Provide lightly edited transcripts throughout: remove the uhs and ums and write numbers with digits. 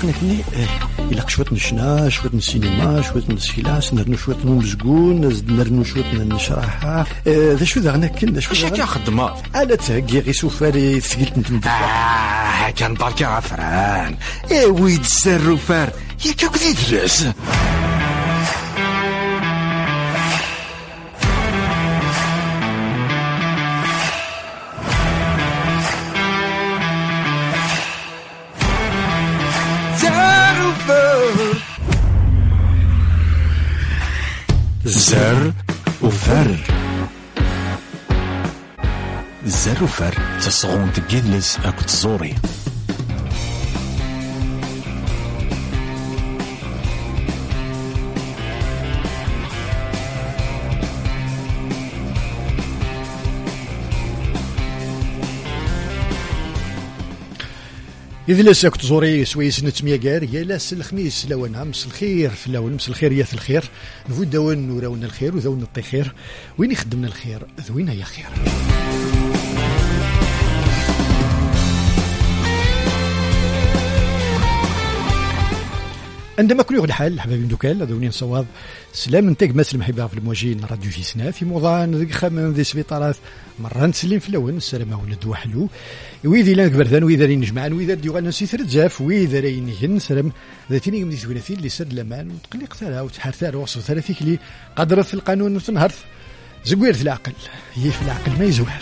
نكني إلا شوية نشنا شوية السينما شوية السيلاس نرنو شوية نمزقون نرنو شوية نشرحها ذا شو ذا كن ذا شو واش هكا خدمة على تاكي غي سوفاري ثقلت نتمدد هكا نضرك غفران ويد السروفار ياك كذي درس زر وفر زر وفر تصغون تجلس أكو تزوري إذا لساك تزوري سويس نتمياقار يا لاس الخميس لونا مس الخير في اللون مس الخير يا الخير نفو داون وراونا الخير وذاون نطي خير وين يخدمنا الخير ذوينا يا خير عندما كل يوم الحال حبايبي دوكال هذوني نصواب سلام نتاك مثل محبه في المواجهين راديو في سنا في موضان ذيك خامن ذي سبيطارات مره نسلم في اللون السلام ولد وحلو ويذي لان كبرثان ويذا رين جمعان ويذا ديوغال نسي ترجاف ويذا رين هن سلام ذاتيني من ثلاثين اللي سد لمان وتقلق ثلا وتحرثار وصف ثلاثيك لي قدرت في القانون وتنهرث زقوير في العقل هي في العقل ما يزوار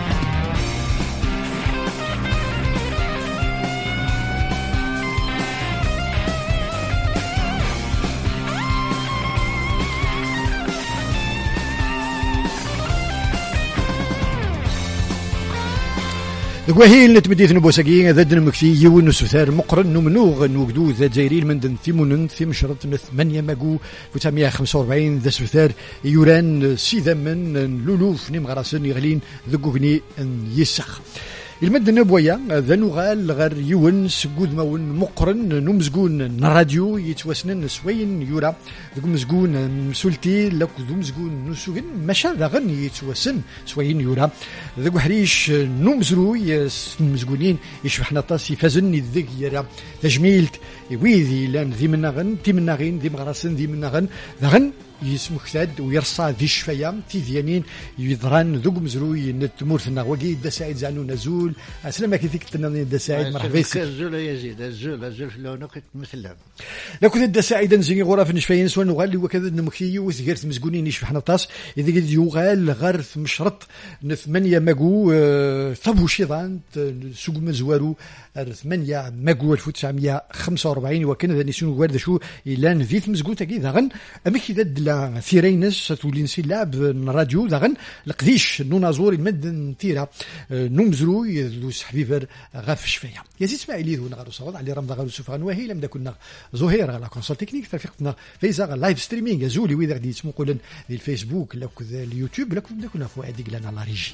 وهين لتبديت نبوساقين ذا دنمكتي يون سثار مقرن نمنوغ نوقدو ذا جايرين من دن ثيمونن ثيم شرط ثمانية ماقو في 1945 ذا سثار يوران سيدا من لولوف نمغراسن يغلين ذقوغني يسخ المد نبويا ذا نغال غير يون سقود مون مقرن نمزقون راديو يتوسنن سوين يورا ذو مزقون مسولتي لك ذو مزقون نسوغن مشا ذغن يتوسن سوين يورا ذو حريش نمزرو مزقونين يشبحنا طاس يفازن ذيك يرا تجميلت ويذي لان ذي منغن ذي منغين ذي مغرسن ذي منغن ذغن يسمو كثاد ويرصى ذي الشفايا تيذيانين يضران ذوق مزروي نتمورثنا وقي دا سعيد زعنو نزول اسلام كيفيك تناني دا سعيد مرحبا بك الزول يزيد الزول في لونك مثل لا كنت دا سعيد نزيني غرف نشفاين سوى نغال وكذا نمكي وثقرت مزقونين يشفحنا طاس اذا قد يغال غرث مشرط ثمانية ماقو ثبو شيطان سوق مزوارو 8 ماقو 1945 وكان ذا نسيون وارد شو إلان ذيث مزقون تاكي ذاغن أمك ذا ثيرينس تولي نسي لعب الراديو ذاغن القديش نونازور المد ثيرا نمزرو يذلو سحبيفر غاف شفايا يزيد اسماعيلي ذو نغارو صوت علي رمضان غارو سوفان وهي لم كنا زهير على كونسول تكنيك تفقنا فيزا لايف ستريمينغ زولي وإذا غادي يسمو قولن الفيسبوك لا كذا اليوتيوب لا كنا فؤاد قلنا لا ريجي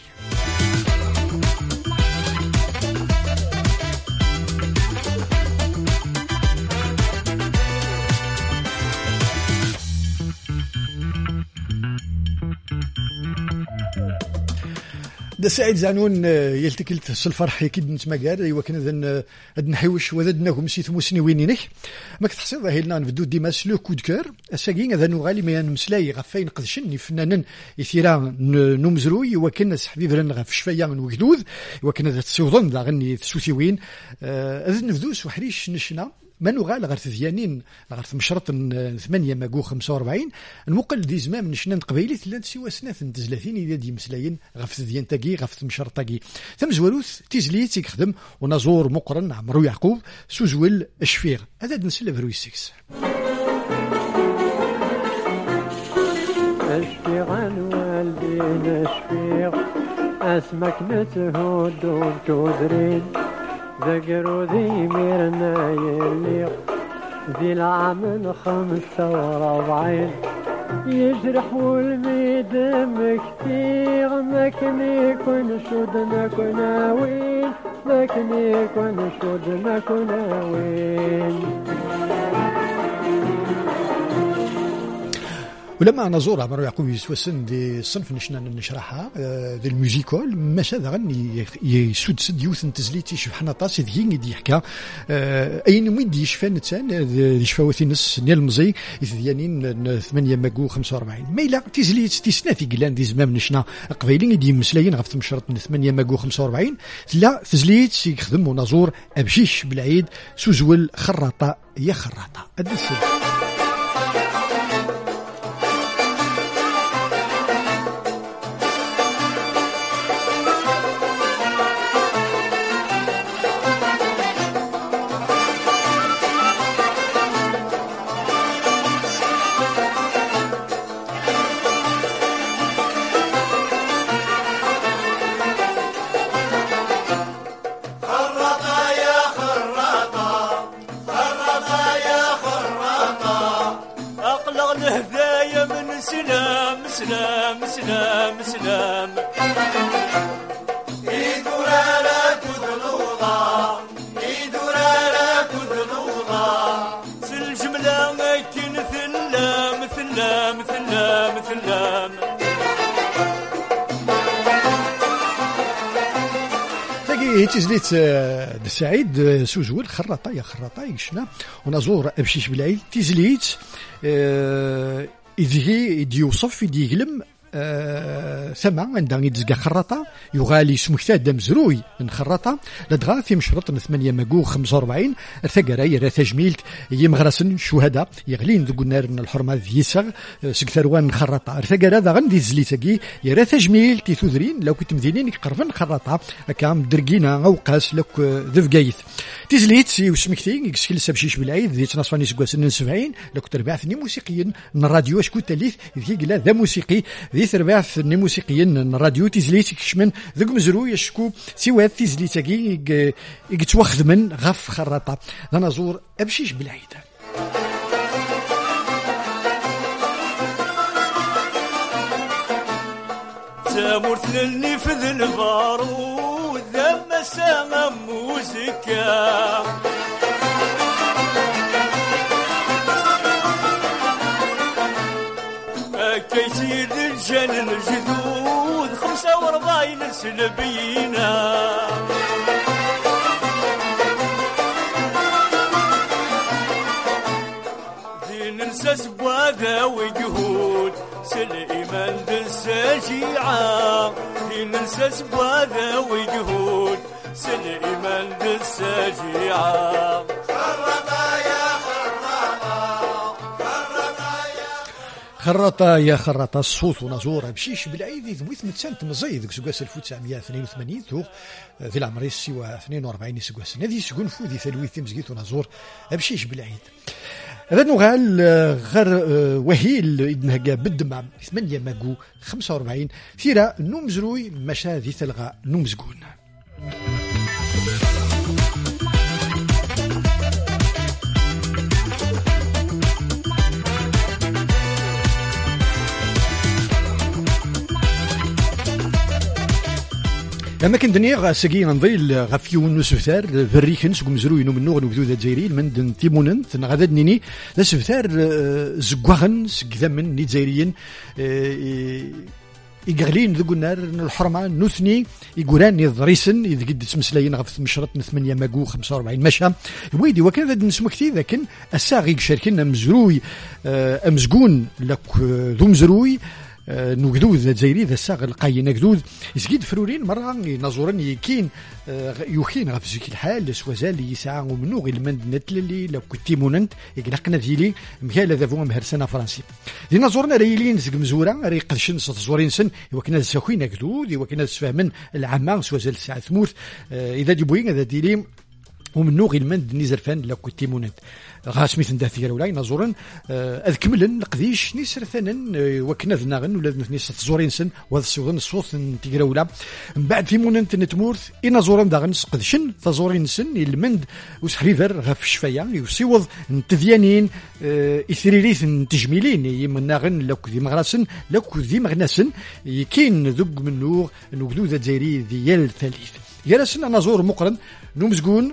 دا سعيد زعنون يلتكلت الفرح يكيد نتماكار ايوا كان ذن نحوش وذدناهم سيث موسني وينينك ما كتحسي ظاهر لنا نبدو ديما سلو كود كور اساكين هذا نغالي ما نمسلاي غفاين قدشني فنانن يثيرا نمزروي وكان حبيبرن غف شفايا من وجدود وكان ذات سوضن ذا غني تسوسيوين اذن نفدوس وحريش نشنا ما نغال غير ثيانين غير مشرط 8 ماقو 45 المقل دي زمام نشنا قبيلي ثلاث سوا سنات تزلاتين اذا دي مسلاين غف ثيان تاكي غف مشرط تاكي ثم زواروث تيزليت تيخدم ونازور مقرن عمرو يعقوب سوزول الشفيغ هذا نسل فروي 6 الشفيغ والدين الشفيغ اسمك نتهود وتدرين ذكروا ذي ميرنا يليق ذي العام 45 يجرح والميدم كتير ما كان يكون شود ما كنا وين ما كان يكون شود ما كنا وين ولما نزور عمرو يعقوب يسوسن دي الصنف نشرحها دي الموزيكول ماشا غني يسود سد يوث تزليتي شبحنا طاس ديين دي يحكى اين وين دي يشفى نتسان دي شفاوثي نص نيال المزي يثيانين 8 ماكو 45 ما الا تزليت تسنافي قلان دي زمام نشنا قبيلين دي مسلايين غف مشرط 8 ماكو 45 لا تزليت يخدم ونزور ابشيش بالعيد سوزول خراطه يا خراطه ادسل سلام إدورارك ذنوضا إدورارك ذنوضا سالجملة ماكن ثلام ثلام ثلام ثلام تلاقي تزليت السعيد سوزول خراطة يا خراطة يشنا ونزور أبشيش بالعيد تزليت إذا يوصف يدي يقلم ثما عندنا يتزقى خراطة يغالي سمكتاد دم زروي من خراطة لدغا في مشرط 8 ماكو 45 ارثقرا يرى تجميلت يمغرسن شهداء يغلين ذو النار الحرمة ذيسغ سكثروان خراطة ارثقرا ذا غندي زليتاكي يرى تجميل تيثوذرين لو كنت مدينين يقربن خراطة كام درقينا اوقاس لك ذفقايث تزليت وسمكتين يكسكل سبشيش بالعيد ذي تنصفاني سكواسن 70 لو كنت ربعثني موسيقيين من الراديو اشكو تاليث ذي قلا ذا موسيقي ذي ثربعث موسيقيين الراديو تزليت كشمن ذوك مزرو يشكو سواد تزليتاكي يتواخذ من غف خراطة انا زور ابشيش بالعيد تامرت للي في ذي البارود ذم سما موسيقى كيسير الجن الجدود 45 سنة بينا دين ننسى سبواذا وجهود سليمان ذي السجيعة دين ننسى سبواذا وجهود سليمان ذي السجيعة خراطة يا خراطة الصوت ونزور بشيش بالعيد ذويث متسانت مزيد سكواس 1982 ثوغ ذي العمري سوا 42 سكواس هذه سكون فودي ثلويث مزقيت ونزور بشيش بالعيد هذا نغال غير وهيل إدنها بالدمع 8 ماكو 45 ثيرا نومزروي مشا ذي ثلغى نومزقون لما كنت دنيا ساقي نضيل غفيون وسفتار فريكن سكو مزروي نو منو غنو بدو جزائريين من دن تيمونن غادا دنيني لا سفتار زكواغن سكذمن ني جزائريين يقغلين ذو النار الحرمة نثني يقولان يضريسن إذا قد تمسلاين غف مشرط 8 ماكو 45 مشى ويدي وكان ذا نسمو كثير لكن الساغي شاركنا مزروي أمزقون لك ذو مزروي نوكدود ذا جزائري ذا ساغ القاين نكدود يسقيد فرورين مرة نزورن يكين يوخين غف زيك الحال سوازال يسعى ومنو غير المند نتللي لو كنتي موننت يقلقنا ذيلي مكالا ذا فوام هرسنا فرنسي دي نزورنا ريلين زق مزورة ري قدشن ستزورين سن وكنا ساخوين نكدود وكنا تفهمن العامة سوازال ساعة ثموت إذا ديبوين ذا ديلي ومنو غير المند نيزرفان لو كنتي موننت غاسميث نداثي ولاي نزورن اذكملن قديش نسرثنن وكنا ذناغن ولا نيس تزورين سن وذسوغن الصوت نتيغراولا من بعد في موننت نتمورث إنا زورن داغن قدشن تزورين سن المند وسحريفر غف الشفايا يسيوض نتذيانين إثريريث نتجميلين يمناغن لك ذي مغرسن لك ذي مغنسن يكين ذق منو نوكدو ذا جزائري ذيال ثالث يرسن نزور مقرن نمزقون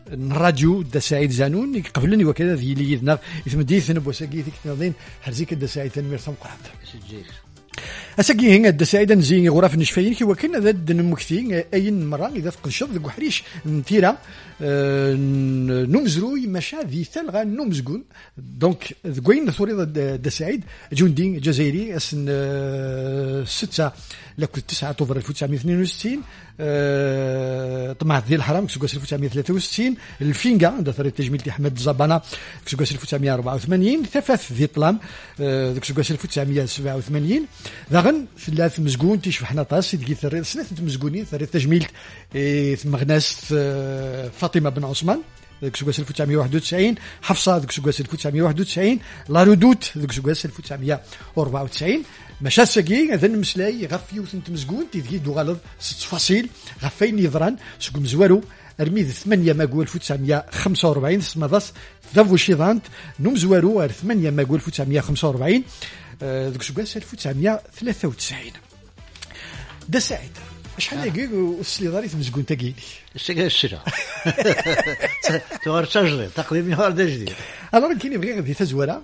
الراديو دا سعيد زانون قبلني وكذا ذي اللي يذنا يثمديث نبوساقي ذيك تنظين حرزيك دا سعيد تنمير ثم قرات أساقي هنا دا سعيد نزيني غراف نشفين كي وكنا ذا نمكثين أين مرة إذا فقد شرط ذو حريش نتيرا نمزروي مشا ذي ثلغا نمزقون دونك ذقوين ثوري دا سعيد جندي جزائري أسن 6 لكل 9 أكتوبر 1962 طمع ذي الحرام كسوقاس 1963 الفينجا عند ثري التجميل دي أحمد زبانة كسوقاس 1984 ثفاث ذي طلام كسوقاس 1987 ذاغن ثلاث مزقون تيشفحنا طاس يدقي ثري سنة مزقونين ثري التجميل مغناس فاطمة بن عثمان ذاك سوقاس 1991 حفصة ذاك سوقاس 1991 لارودوت ذاك سوقاس 1994 مشا ساقي هذا المسلاي غفي وثنت مزقون تيدقي دو غالض 6 فصيل غفين يضران سوق مزوارو أرميذ 8 ماقول 1945 سمضاس ذافو شيضانت نمزوارو 8 ماقول 1945 ذاك سوقاس 1993 دا سعيد شحال دقيق وصلي ضاري تمزقون تاقيلي الشرا تغرشاجلي تقديم يهار دا جديد أنا كيني بغي غادي تزوره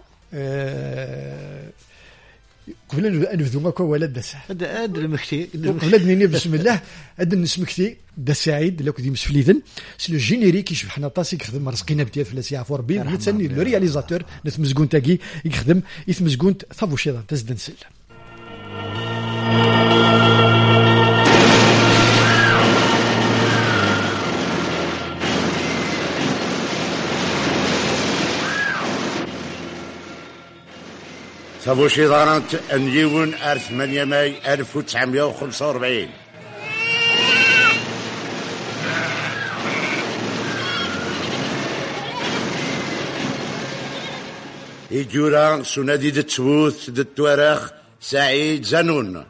قبل أن نبذو ماكو ولد دا سعيد هذا المختي قبل نيني بسم الله هذا نسمكتي دا سعيد لو كدي مسفليدن سي لو جينيريك يشبحنا طاسي يخدم رزقينا بديال فلاسي عفور بين يتسني لو رياليزاتور نتمزقون تاقي يخدم يتمزقون ثابو شيطان تزدن سل ثابو شيطان نيون 8 ماي 1945 يجورا سنادي دتسوث دتوارخ سعيد زانون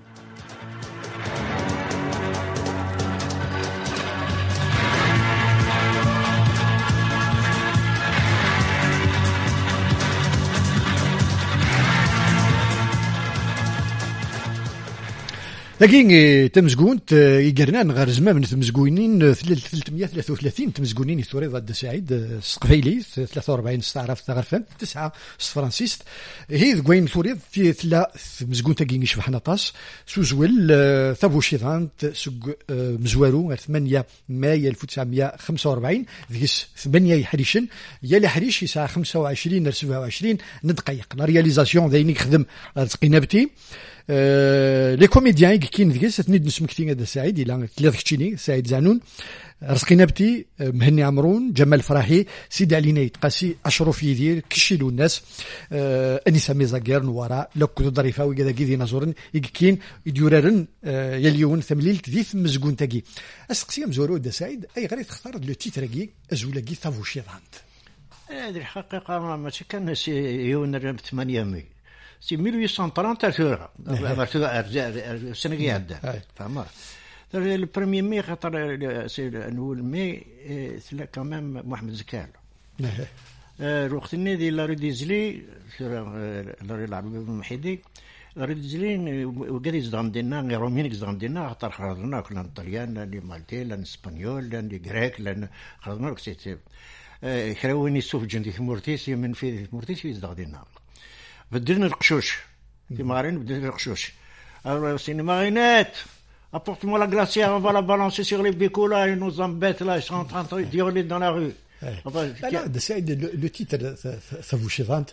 لكن تمزقون يقرنا غير زمان من تمزقونين 333 تمزقونين يثوري ضد سعيد السقفيلي 43 استعرف ثغرفان 9 فرانسيست هي ذوين ثوري في 3 مزقون تاقين يشبحنا طاس سوزول ثابو شيطان سوق مزوارو 8 ماي 1945 ذيس 8 يحريشن يا حريش يساعة 25 27 ندقيق لا رياليزاسيون ذيني يخدم قينابتي لي كوميديان كاين ذيس تنيد نسمكتين هذا سعيد الى 3 كتشيني سعيد زانون رزقي نبتي مهني عمرون جمال فرحي سيدي علي نايت قاسي اشرف يدير كشيلو الناس انيسه ميزاكير نورا لوكو ظريفاوي كذا كي نزورن يكين يدوررن يليون ثمليل كذيث مزقون تاكي اسقسي مزورو دا سعيد اي غير تختار لو تيتراكي ازولاكي ثافو شيضانت هذه الحقيقه ماشي كان يون 8 ماي سي 1830 السنه اللي عدات فهمت البريمير مي خاطر سي نقول مي ثلا كمان محمد زكال الوقت النادي لا ريديزلي لا العربي بن محيدي لا ريديزلي وقال يزدان دينا رومين يزدان دينا خاطر خرجنا كنا الطليان لان مالتي لان اسبانيول لان غريك لان خرجنا كسيت كراوني سوف جندي مورتيسي من في مورتيسي يزدان دينا بدلنا القشوش في مارين بدلنا القشوش السينما غينات apporte-moi la glacière, on va la balancer sur les bécots là, ils nous embêtent là, ils sont en train de hurler dans la rue. Le titre, ça vous chevante.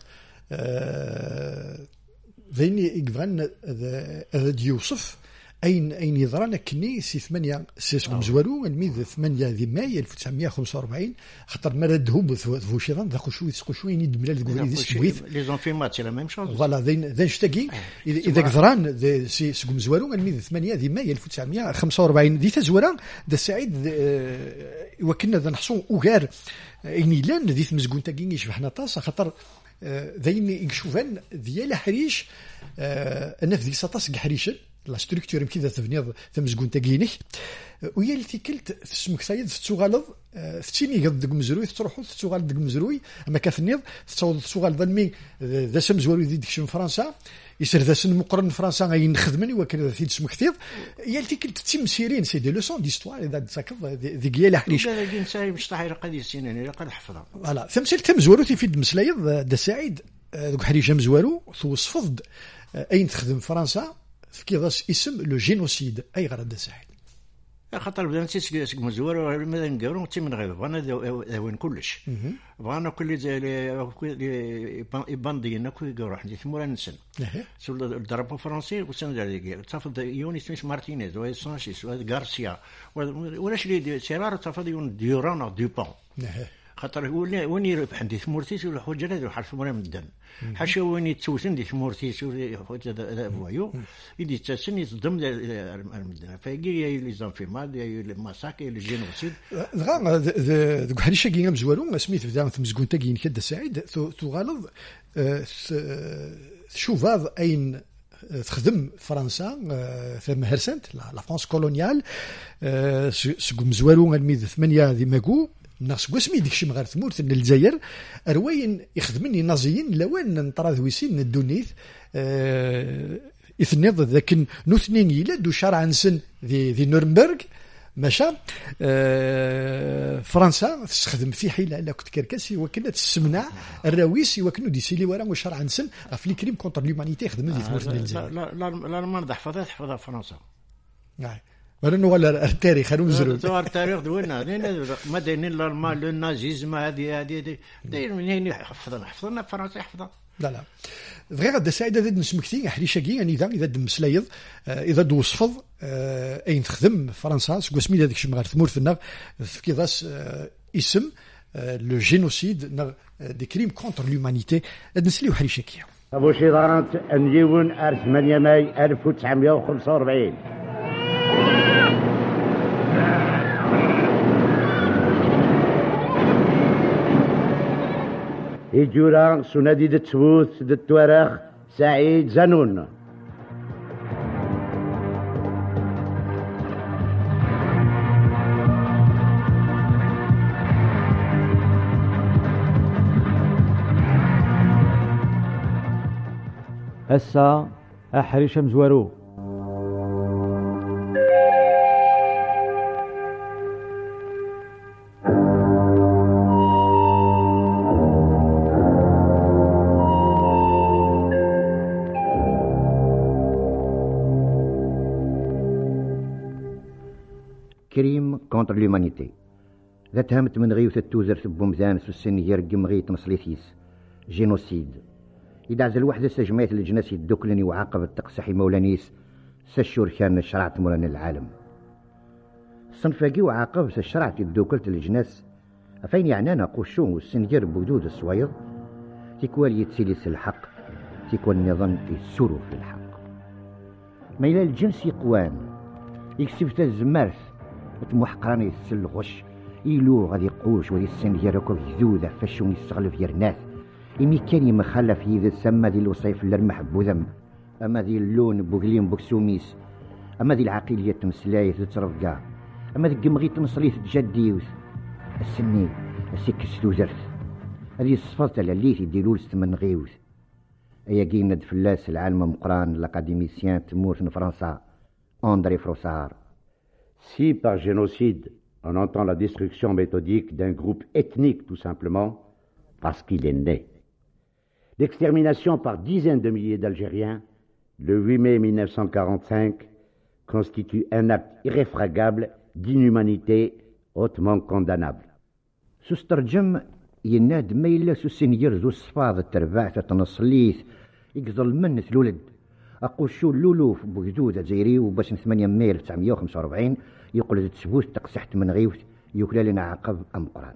ذيني يقفن يوصف أين يضرنا كني سي 8 سيسكم مزوارو الميز 8 ذي ماي 1945 خاطر مرد فوشيران ذا خشو ينيد بلاد الكوري ذي سويث لي زونفيمات سي لا ميم شوز فوالا ذين شتاكي اذا قدران سي سكم مزوارو الميز 8 ذي ماي 1945 ذي تزورا ذا سعيد وكنا ذا نحصو اوغار ايني لان ذي مزقون تاكي يشبحنا طاسه خاطر ذين يشوفان ديال حريش انا في ديك ساطاس حريشن لا ستركتور يمكن تبنيض تمزقون تاكينك ويا اللي تيكلت تسمك سايد تسوغالض تشيني قد دق مزروي تروحوا تسوغال دق مزروي اما كثنيض تسوغال ظلمي ذا سم زوالو ديك شم فرنسا يصير ذا سن مقرن فرنسا غادي نخدمني وكان في تسمك كثير يا اللي تيكلت تيم سيرين سي دي لوسون ديستوار اذا تسكض ديك يا حريش هذا نساي مش طاير قد سنين قد حفظها فوالا ثمثيل تم زوالو تيفيد مسلايض دا سعيد دوك حريش مزوالو توصفض اين تخدم فرنسا كيضاس اسم لو جينوسيد اي غرض ساحل خاطر بدا نسيت مزور ماذا نقولوا تي من غير بغانا وين كلش بغانا كل باندينا كل روح ندير ثمورا نسن سول الدرابو فرنسي وسن ديال تفض يوني سميث مارتينيز و سانشيز و غارسيا ولاش لي سيرار تفض يون ديوران دوبون خاطر وين يربح عندي ثمورتيس ولا حجره يروح على ثموره من الدم حاشا وين يتسوسن دي ثمورتيس ولا حجه بوايو يدي تسن يصدم المدن فيجي لي زانفيرمال لي ماساكي لي جينوسيد غا دوك حريشه كي مزوالو سميت بدا تمزكون تاكين كدا سعيد تو غالض شوفاض اين تخدم فرنسا في مهرسنت لا فرانس كولونيال سكو مزوالو الميد 8 دي ماكو ناس قسمي ديكشي مغار ثمورت الجزائر اروين يخدمني نازيين لوين نطرا ذويسين الدونيث اثنيض ذاك نوثنين يلاد شارع نسن ذي نورنبرغ ماشا فرنسا تستخدم في حيله لا كنت كركسي وكنا تسمنع الراويسي وكنو ديسيلي ورا وشارع نسن في كريم كونتر لومانيتي خدم ذي ثمورت الجزائر لا ما حفظها فرنسا ولأنه ولا التاريخ هنو مزرون توار التاريخ دوينا ما دينين للمال النازيزم هذه منين حفظنا فرنسا يحفظها لا غير هذا سعيد هذا نسمكتي حريشاكي يعني اذا دمسلايض اذا دوصفض اين تخدم فرنسا سكو هذاك الشيء مغار ثمور في النار كيضاس اسم لو جينوسيد دي كريم كونتر لومانيتي نسليو حريشاكي ابو شيطانت نيون 8 ماي 1945 إجورا سنادي دتسوث دتوارخ سعيد زانون هسا أحريش مزوارو كريم كونتر لومانيتي ذات هامت من غيوث التوزر ثبومزان سوسن يرقم غيط مصليثيس جينوسيد إذا عزل وحدة سجمات الجناس يدوكلني وعاقب التقسحي مولانيس سشور كان شرعت مولانا العالم الصنفاقي وعاقب سشرعت يدوكلت الجناس أفين يعنانا قوشون والسنجر بودود الصويض تيكوال يتسيليس الحق تيكوال النظام يسورو في الحق ما إلى الجنس يقوان يكسبت الزمارث محقراني يسل غش إلو غادي يقوش ودي السنجر ركوب يذوذة فشون يستغلف يرناث إمي كان يمخلف إذا سما ذي الوصيف للرمح بوذم أما ذي اللون بوغليم بوكسوميس أما ذي العقلية تمسلايث تترفقا أما ذي قمغي تمصليث تجديوث السني السكس ذوزرث هذه الصفات اللي يديروا من غيوث أيا قيمة فلاس العالم مقران الأكاديميسيان تمور في فرنسا أندري فروسار. Si par génocide on entend la destruction méthodique d'un groupe ethnique tout simplement parce qu'il est né. L'extermination par dizaines de milliers d'Algériens, le 8 mai 1945, constitue un acte irréfragable d'inhumanité hautement condamnable. سسترجم يناد ميلا سسنير ذو الصفاض الترباعة تنصليث يقظل من ثلولد أقول شو اللولوف بوجدود زيري وباش 8 مايو 1945 يقول تسبوث تقسحت من غيوث يقول لنا عقب أم قران.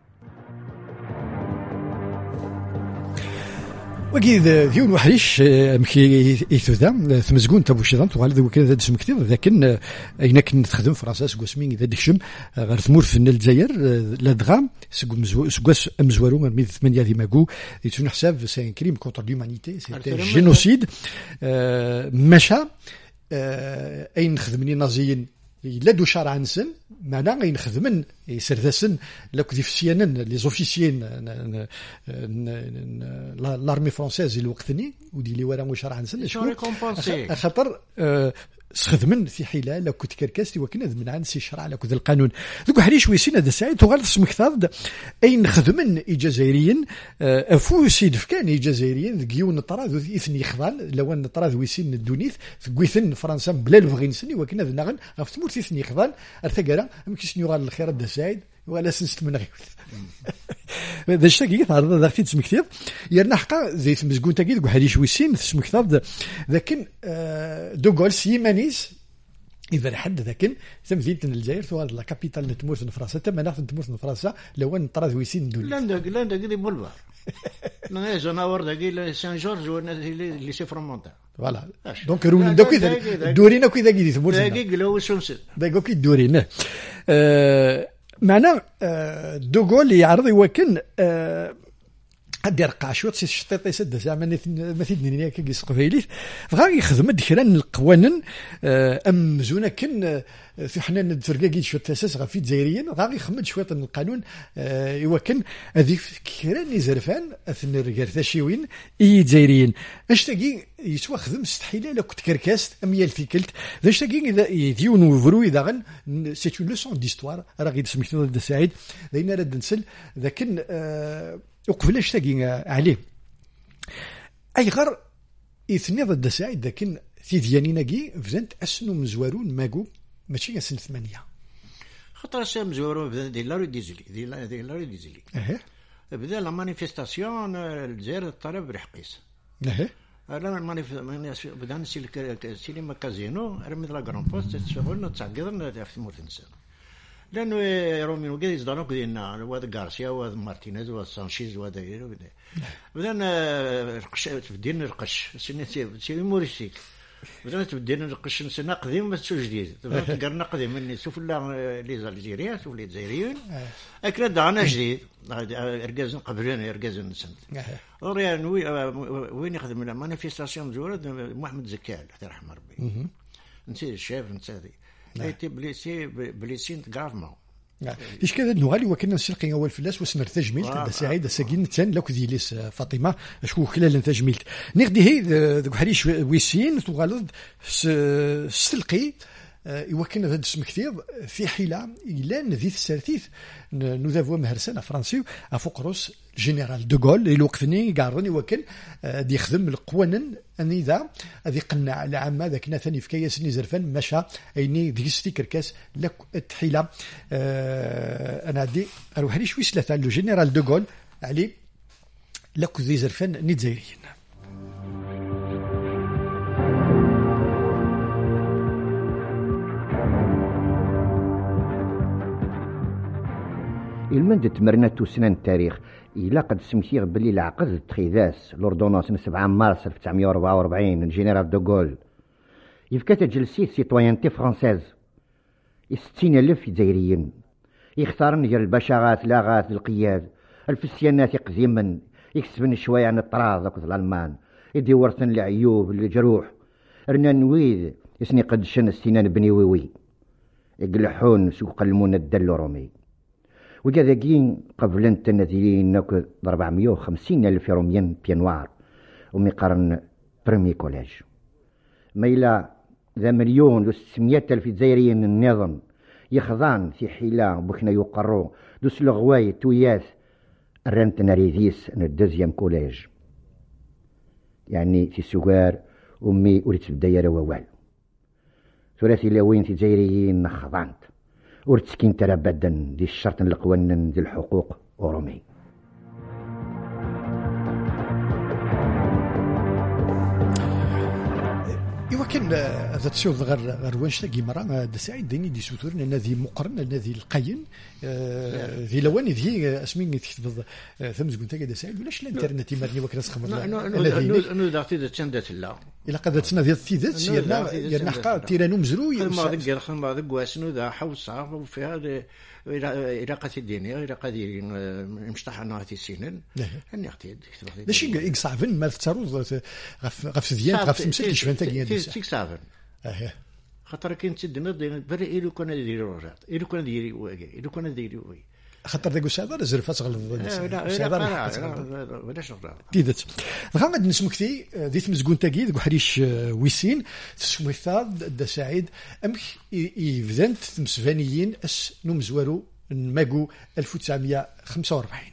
وكيد ذيون وحريش مكي إثوذا ثمزقون تابو شيطان تغالد وكذا ذا دسم كثير لكن أينك تخدم فرنسا سقوسمين إذا دكشم غير ثمور في الجزائر لدغام سقوس أمزوارو من 8 ذي ماكو يتون حساب سين كريم كونتر لومانيتي سيتي جينوسيد مشى اين خدمني نازيين إلا دو شرع نسن معنا غين خدمن يسردسن لك دي فسيانن لي زوفيسيين لارمي فرونسيز الوقتني ودي لي ورا شرع نسن خاطر سخدمن في حيله لو كنت كركاستي وكنا من عن سي شرع لك ذا القانون ذوك حريش ويسين هذا سعيد تغال سمكثاد اين خدمن الجزائريين افو سيد فكان الجزائريين ذكيون الطراذ اثني خضال لو ان الطراذ ويسين الدونيث ثقويثن فرنسا بلا البغي نسني وكنا ذنغن غف تموت اثني خضال ارتقرا يمكن يغال الخير هذا سعيد ولا سنست من غيوث هذا الشيء تعرض ذاك تسمكثيض يرنا حقا زي مزقون تاكيد ذوك حريش ويسين سمكثاد لكن دوغول سيمانيس إذا حد ذاكن تمثيل الجزائر ثوار لا كابيتال نتمورث فرنسا تما ناخذ نتمورث فرنسا لو ان طراز ويسين دول لا دي بولفار لا جناور داكي سان جورج اللي سي فرونتال فوالا دونك رون دوك دورينا كي داكي تمورث داكي لو شمس داكو كي دورينا معنا دوغول يعرض يوكن قد يرقع شوط سي الشطيط يسد زعما مثيل نيا كي قبيليت بغا يخدم ديكران القوانين ام زونا كن في حنا نتفرقاكي شوط اساس غا في الجزائريين غا يخمد شويه من القانون يوكن هذيك كيران يزرفان اثن رجال ثاشيوين اي جزائريين اش تاكي يسوا خدم استحيله لو كنت كركاست ام يلفيكلت اش تاكي اذا يديون وفرو اذا غن سي اون لوسون ديستوار راه غير سميتو د سعيد لينا راد نسل لكن وقبل تاقي عليه اي غير اثني ضد سعيد لكن في ديانيناكي فزنت اسنو مزوارون ماكو ماشي سنه 8 خاطر سي مزوارون بدا دي لا ري ديزلي بدا لا مانيفيستاسيون الجزائر الطلب رحقيس انا بدا نسي السينما كازينو رمي لا غران بوست تشغل تعقدنا في مورتنسا لانه رومين وقاعد يصدرون كدينا وهذا غارسيا وهذا مارتينيز وهذا سانشيز وهذا بدنا تبدينا نرقش سي هيموريستيك بدنا تبدينا نرقش نسنا قديم ما تسو جديد قرنا قديم مني شوف لي الجزائريين شوف لي الجزائريين اكل دعنا جديد ارجاز قبلين ارجاز نسنت ريان وين يخدم لا مانيفيستاسيون مزورد محمد زكال الله يرحمه ربي نسيت الشاف نسيت ايتي بليسين غرافمون ايش كذا نوالي وكنا نسلقي اول فلاس وسمر تجميل تاع سعيد ساكين تان لو كذيليس فاطمه اشكو خلال تجميلت نقدي هي ذوك حريش ويسين تغالض سلقي يوكلنا هذا السم كثير في حيله الا ذي السرثيث نذافوا مهرسان فرنسي افوقروس جنرال دوغول الوقتني قارني وكل دي يخدم القوانين اني ذا هذه قلنا على عام ذاك ثاني في كياس نزرفان مشى ايني ذيك ستيكر كاس لك التحيله انا دي اروح لي شويه ثلاثه لو جنرال دوغول علي لك ذي زرفان نيتزايريين المند تمرنات سنان التاريخ إلا قد سمسيغ باللي العقد التخيذاس لوردونانس 7 مارس 1944 الجنرال دوغول يفكا تجلسي سيتويانتي فرانسيز 60,000 جزائريين يختارن ديال البشارات لاغات القياد الفسيانات يقديما يكسبن شويه عن الطراز اكو الالمان يدي ورثن العيوب الجروح رنا نويد يسني قد شن السنان بني ويوي يقلحون سوق المون الدل رومي وجاذاكين قبل انت نازلين ناكو 450,000 روميان بيانوار ومقارن برمي كوليج ما إلا ذا 1,600,000 جزائريين النظام يخضان في حيلة بكنا يقروا دوس لغواي توياس رنت ناريديس الدوزيام كوليج يعني في سوغار أمي أريد بداية ووال ثلاثي لوين في جزائريين نخضانت ورتسكين ترى بدن دي الشرط القوانين دي الحقوق أورومي يمكن هذا تشوف غير واش تاكي مرة سعيد ديني دي سوتور الذي مقرن الذي القين ذي لوان ذي اسمين تكتب ثم تقول تاكي سعيد ولاش الانترنت يمرني وكراس خمر انو دعتي تشندت لا الا قدرتنا ديال الثيدات يرنا حقا تيرانو مزروي ما ذكر خما ذك واسنو ذا حوصه وفي هذا الى قتديني الى قديرين مشطحنا في السنن اني اختي ماشي صعبن ما تروض غف ديال غف مسكي شفان تاكي تيك صعبن خاطر كاين تدنا بري إلو كنا نديري رجعت إلو كنا نديري واقي إلو كنا نديري واقي خاطر ذاك السعادة زرفات غلط ولا شغل تيدت غامد نسمكتي ديت مزقون تاكي ذو حريش ويسين تسميثاد دا سعيد أمك يفذنت تمسفانيين أس نمزورو نماقو 1945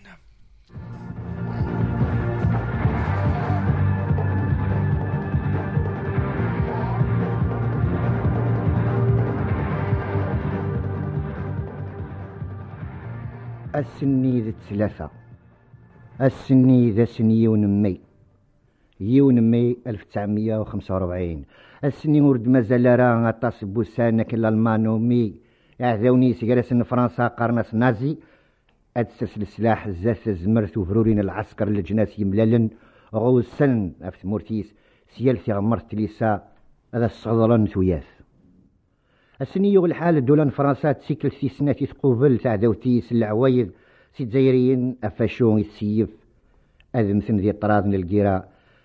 السني ذا الثلاثة السني ذا سني يون مي 1945 السني ورد مازال راه غطاس بوسانا كلا المانومي اعذوني سكراسن فرنسا قرناس نازي ادسس السلاح زاث زمرت وفرورين العسكر الجناس يملالن غوسن في مورتيس سيالتي غمرت ليسا هذا الصغران ثوياث السنية والحال الدولان فرنسا تسيكل في سناتي تقوبل تاع داوتيس العوايد سي تزايريين افاشون السيف هذا مثل ذي الطراز من القيرة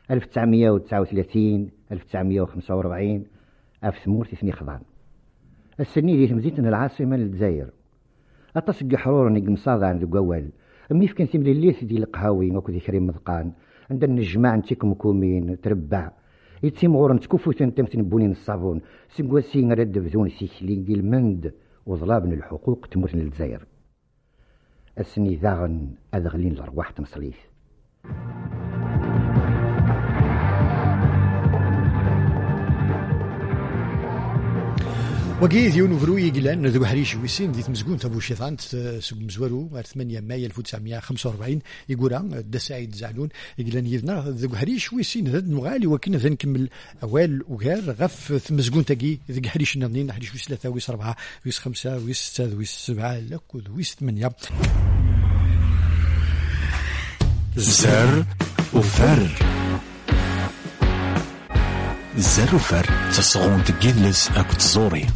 1939 1945 في ثمورتي ثني خضان السنية دي تمزيتنا العاصمة للجزائر أتصق حرور نقمصاضة عند قوال أمي فكان ثملي الليث دي القهاوي وكو ذي كريم مذقان عندنا الجماعة نتيكم كومين تربع يتسيم غورن تكفو تنتمتن بونين الصابون سنقواسي نرد بذون سيكلين دي المند وظلابن الحقوق تموتن للجزائر السني ذاغن أذغلين الأرواح تمصليث وقيد يونو فروي قلان ذو حريش ويسين ديت مزقون تابو شيطان سوق مزورو 8 مايو 1945 يقول دا سعيد زعلون يقلان يذنا ذو حريش ويسين ذا نغالي وكنا ذا نكمل اوال وغير غف مزقون تاقي ذو حريش نغنين حريش ويس 3 ويس 4 ويس 5 ويس 6 ويس 7 لك ويس 8 زر وفر زر وفر تصغون تجلس أكو تزوري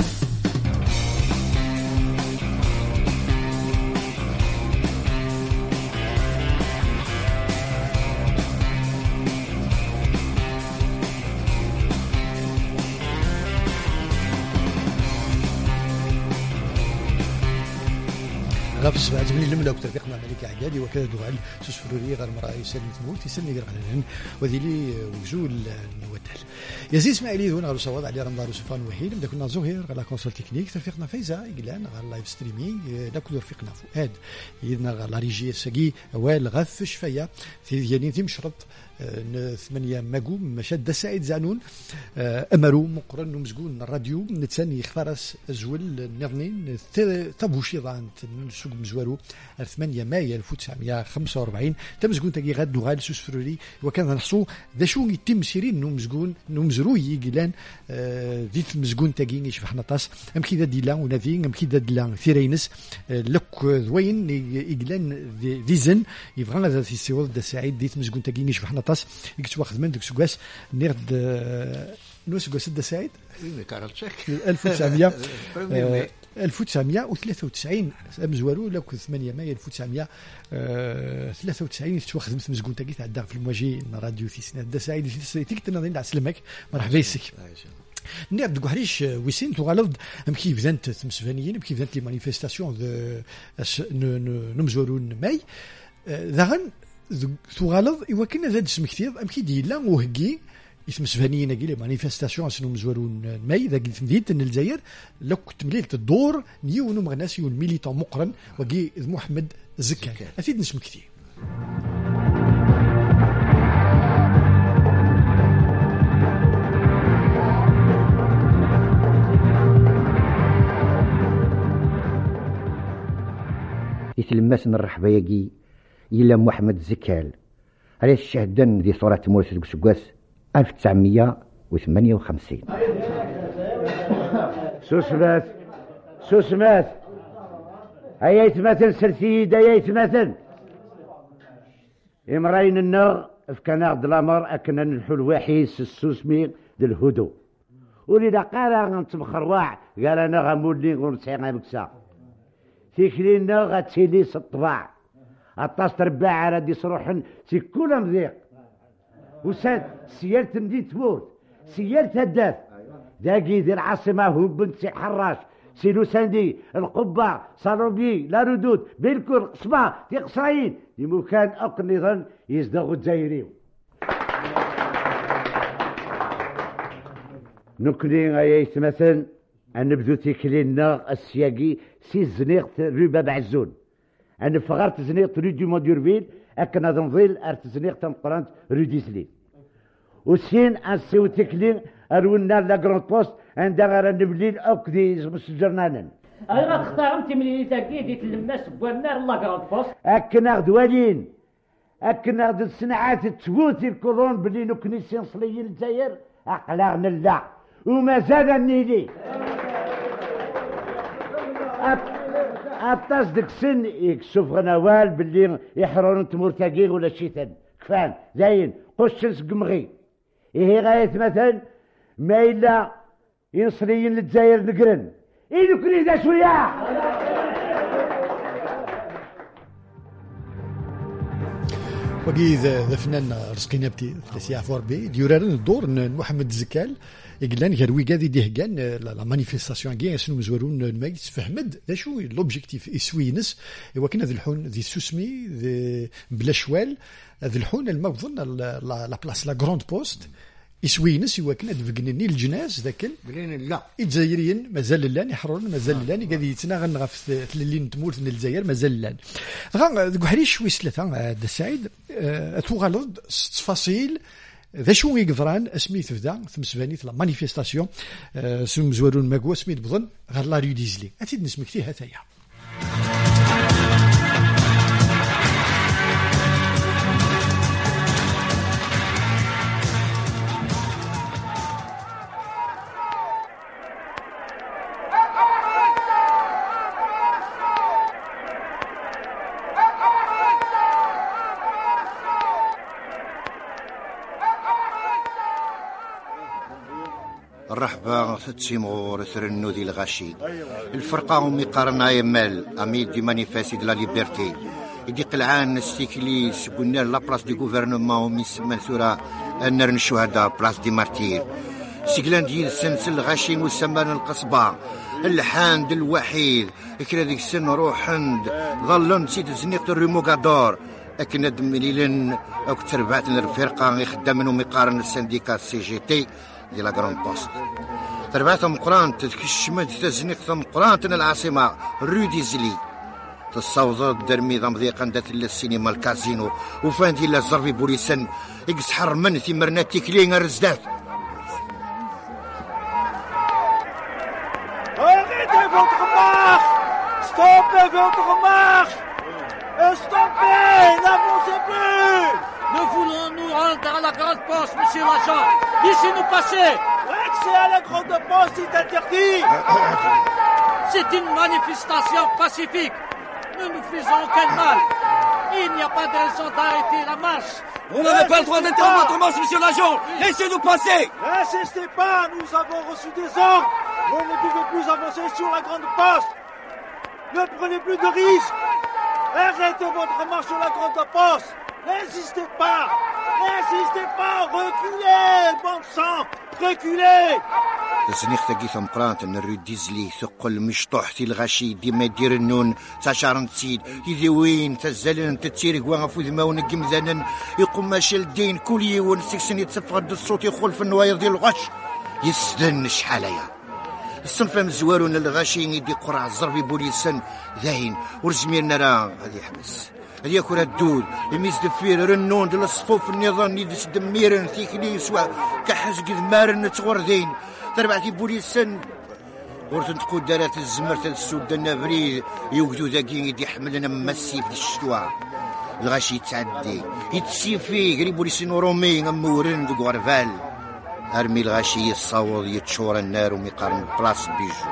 غاف سبعة زمني لملا وترفيقنا ملك عقادي وكذا دوغال سوسفروري غير مرأة يسلم تموت يسلم غير غنان وذي لي وجول نوتل يزيد اسماعيلي هنا غير صواد علي رمضان وسفان وحيد بدا كنا زهير غير لا كونسول تكنيك ترفيقنا فايزة يقلان غير لايف ستريمينغ ناكل رفيقنا فؤاد يدنا غير لا ريجي ساقي وال غاف شفايا في ديالين في مشرط 8 ماقو مشاد سعيد زانون امرو مقرن ومزقون الراديو نتساني خفارس زول نغنين طبوشي ضان سوق مزوارو 8 مايو 1945 تمزقون تاقي غاد دوغال سوسفروري وكان نحصو ذا شو يتم سيرين نمزقون نمزروي يقلان ذيت مزقون تاقي يشبح نطاس ام كي ذا ديلا ونذي ام كي ذا ديلا ثيرينس لك ذوين يقلان ذيزن يبغى هذا في سيول دا سعيد ذيت مزقون تاقي يشبح نطاس يكتب واخذ من ديك سكواس نيرد نوس كواس دا سعيد 1993 مزوارو لك 8 مايو 1993 تواخذ مثل مزقون تاقي تعدى في المواجهه راديو في سنه دا سعيد تيك نظن على سلامك مرحبا يسك نيرد دو حريش ويسين تغالض ام كي فزنت تمسفانيين ام كي فزنت لي مانيفيستاسيون نمزورون ماي ذاغن تغالض إوا كنا ذا دسم كثير أم كي ديلا وهجي اسم سفانيين قيل مانيفستاسيون سنو مزورون ماي ذا قلت مدينة الجزائر لو كنت مليت الدور نيو نو مغناسيو الميليتون مقرن وقي محمد زكا أفيد نسم كثير يتلمس نرحبا يقي إلا محمد زكال على الشهدان ذي صورة مورس سكواس 1958 سوسماث هيا يتمثل سرسيد هيا يتمثل إمراين النغ فكان غد الأمر أكنا نلحو الوحيس السوسمي دي الهدو ولذا قال غنتبخر واع قال أنا غمولي غنسعي غمكسا تيكلي نغ غتسيلي الطباع عطاس تربع على دي صروحن سي كلها مضيق وساد سيالة مدينة تموت سيالة هداف داقي ذي العاصمة هو بنت سي حراش سي لوساندي القبة صالوبي لا ردود بالكل قصبة دي قصراين يمكن أقل نظام يزدغوا الجزائريين نكلي غايت مثلا أن نبدو تيكلينا السياقي سي زنيغت روبا بعزون أنا فغرت زنيغت رو دي موديورفيل أكنا ذنظيل أرت زنيغت مقرانت رو ديسلي وسين أنسيو تيكلين أرونا لا جراند بوست عندها غير نبليل أوك دي مسجرنانا أنا غتختار أنت من اللي تاكي دي تلمس بوالنار لا جراند بوست أكنا غدوالين أكنا غد الصناعات تفوتي الكولون بلي نكنيسيون صليين الجزائر أقلاغ نلا وما زال النيلي أطاس ديك سن يكسوف غنوال باللي يحررون تمورتاقيغ ولا شيتان كفان زاين قشنس قمغي إيه غاية مثلا ما إلا ينصريين للجزائر نقرن إيه نكري ذا شوية وقي ذا فنان رزقي نبتي ثلاثي عفور بي ديورارن الدور محمد زكال يقلان غير قاضي ديهكان لا مانيفيستاسيون كاع شنو مزورون المايس فهمد ذا شو لوبجيكتيف يسوينس ايوا كان هذا الحون ذي سوسمي ذي بلا شوال هذا الحون المظن لا بلاص لا غروند بوست يسوينس ايوا كان دفقنني الجناز ذاك لا الجزائريين مازال لان يحررون مازال لان قاعد يتناغن غف ثلين تمورت الجزائر مازال لان غا حريش شوي سلثه دا سعيد تغلط تفاصيل ذا شو يقدران اسميت بدا ثمسباني لا مانيفيستاسيون سم زوارون ماكوا سميت بظن غير لا ريو ديزلي اكيد نسمك فيها ثايا الرحبة تيمور ثرنو دي الغاشي الفرقة هم يقارنا يمال امي دي مانيفيستي دي لا ليبرتي يدي قلعان السيكليس قلنا لا بلاص دي غوفرنمون هم يسمى ثورة النار الشهداء بلاص دي مارتير سيكلان ديال السنس الغاشين والسمان القصبة الحاند الوحيد كرا ديك السن روحند ظلن نسيت زنيقة الريموغادور لكن دمليلن او تربعت الفرقة يخدمن يقارن السنديكا سي جي تي ديال لا غراند بوست تربعتهم قران تكشمد تزنيق مقران العاصمه رو ديزلي تصاوض درمي ضمضيقا دات السينما الكازينو وفان ديال الزرفي بوليسن يقص حر من ثمرنا تيكلين الرزدات Arrêtez votre marche! Stoppez votre marche! Stoppez! N'avancez plus! Nous voulons nous rendre à la grande poste, monsieur l'agent. Laissez-nous passer. L'accès à la grande poste est interdit. C'est une manifestation pacifique. Nous ne faisons aucun mal. Il n'y a pas de raison d'arrêter la marche. Vous n'avez pas le droit d'interrompre votre marche, monsieur l'agent. Laissez-nous passer. N'insistez pas, nous avons reçu des ordres. Vous ne pouvez plus avancer sur la grande poste. Ne prenez plus de risques. Arrêtez votre marche sur la grande poste. N'insistez pas. Reculez, bon sang. Reculez. زنيخ تقيثم قرانت ان الريد ديزلي ثقل مشطوح تي الغاشي ديما دير النون تشارن تسيد يذوين تزلن تتيرق وغفو ذماون قمذانا يقوم ماشي الدين كل يون سكسن يتفقد الصوت يخول في النواير ديال الغش يسدن شحاليا الصنف مزوارون الغاشي يدي قرع الزربي بوليسن ذاين ورزميرنا راه هذه حبس هذه كرة الدود يميز دفير رنون ديال الصفوف النظام يدس دميرن ثيكلي سوا كحز قد مارن تغردين تربعتي بوليسن ورثن تقول دارات الزمرت السود النافري يوجدو ذاكين يدي حملنا مسيف دي الشتوى الغاشي يتعدي يتسيفي قريب بوليسين ورومي مورن دو غرفال ارمي الغاشي يصاوض يتشور النار وميقارن بلاص بيجو